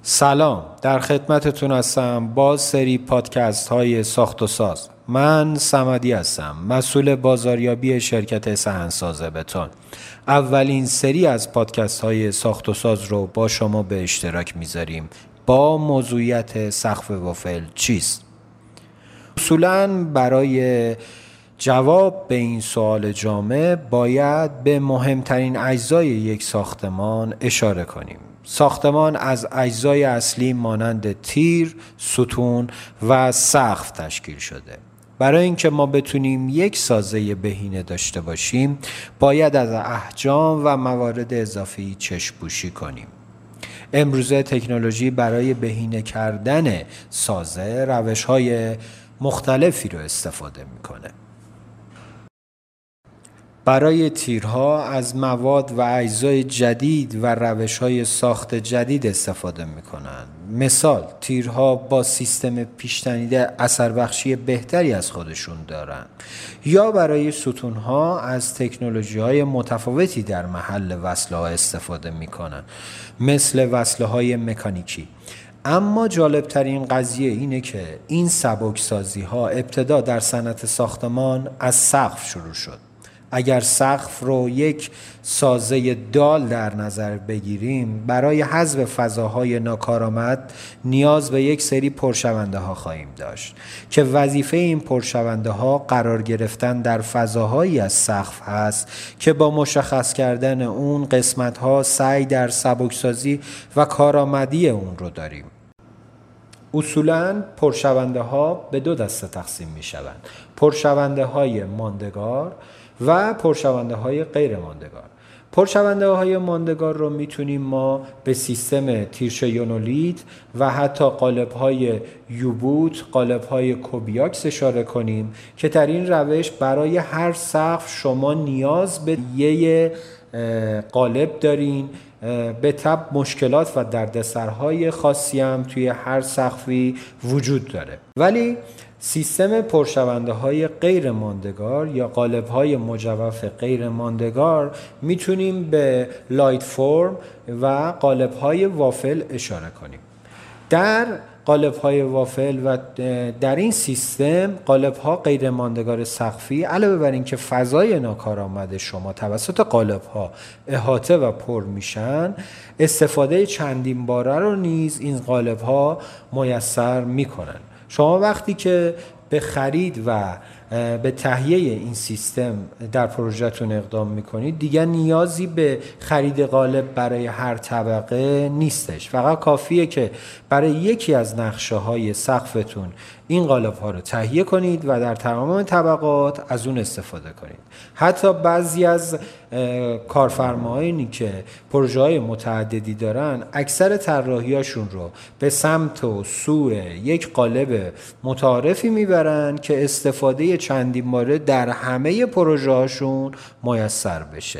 سلام، در خدمتتون هستم با سری پادکست های ساخت و ساز. من صمدی هستم، مسئول بازاریابی شرکت صحنساز بتون. اولین سری از پادکست های ساخت و ساز رو با شما به اشتراک میذاریم با موضوعیت سقف وافل چیست؟ اصولاً برای جواب به این سوال جامع باید به مهمترین اجزای یک ساختمان اشاره کنیم. ساختمان از اجزای اصلی مانند تیر، ستون و سقف تشکیل شده. برای اینکه ما بتونیم یک سازه بهینه داشته باشیم، باید از احجام و موارد اضافی چشم‌پوشی کنیم. امروزه تکنولوژی برای بهینه کردن سازه روش‌های مختلفی رو استفاده می‌کنه. برای تیرها از مواد و اجزای جدید و روش‌های ساخت جدید استفاده می‌کنند. مثال، تیرها با سیستم پیش‌تنیده اثربخشی بهتری از خودشون دارند. یا برای ستونها از تکنولوژی‌های متفاوتی در محل وصله‌ها استفاده می‌کنند، مثل وصله‌های مکانیکی. اما جالبترین قضیه اینه که این سبکسازی‌ها ابتدا در صنعت ساختمان از سقف شروع شد. اگر سقف رو یک سازه دال در نظر بگیریم، برای حذف فضاهای ناکارآمد نیاز به یک سری پرشونده ها خواهیم داشت که وظیفه این پرشونده ها قرار گرفتن در فضاهایی از سقف هست که با مشخص کردن اون قسمت ها سعی در سبکسازی و کارآمدی اون رو داریم. اصولاً پرشونده ها به دو دسته تقسیم می شوند: پرشونده های ماندگار و پرشونده های غیر ماندگار. پرشونده های ماندگار رو میتونیم ما به سیستم تیرچه یونولیت و حتی قالب های یوبوت، قالب های کوبیاکس اشاره کنیم که در این روش برای هر سقف شما نیاز به یه قالب دارین. به تبع مشکلات و دردسرهای خاصی هم توی هر سقفی وجود داره. ولی سیستم پرشونده های غیر ماندگار یا قالب های مجوف غیر ماندگار میتونیم به لایت فرم و قالب های وافل اشاره کنیم. در قالب های وافل و در این سیستم قالب ها غیر ماندگار سقفی علاوه بر این که فضای ناکارآمد شما توسط قالب ها احاطه و پر میشن، استفاده چندین باره رو نیز این قالب ها میسر میکنن. شما وقتی که به خرید و به تهیه این سیستم در پروژه‌تون اقدام میکنید، دیگه نیازی به خرید قالب برای هر طبقه نیستش. فقط کافیه که برای یکی از نقشه‌های سقفتون این قالب ها رو تهیه کنید و در تمام طبقات از اون استفاده کنید. حتی بعضی از کارفرماهایی که پروژه های متعددی دارن، اکثر طراحیاشون رو به سمت و سوی یک قالب متعارفی میبرن که استفاده چندین باره در همه پروژه هاشون میسر بشه.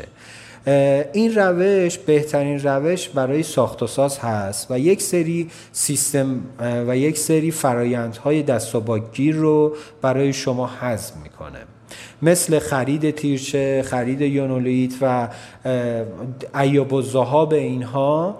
این روش بهترین روش برای ساخت و ساز هست و یک سری سیستم و یک سری فرایندهای دست و پاگیر رو برای شما هضم میکنه، مثل خرید تیرچه، خرید یونولیت و عیاب و ذهاب اینها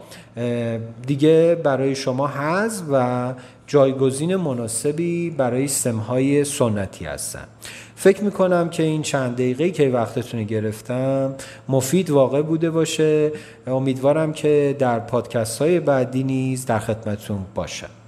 دیگه برای شما هست و جایگزین مناسبی برای سیستم‌های سنتی هستن. فکر میکنم که این چند دقیقه‌ای که وقتتون گرفتم مفید واقع بوده باشه. امیدوارم که در پادکست‌های بعدی نیز در خدمتتون باشم.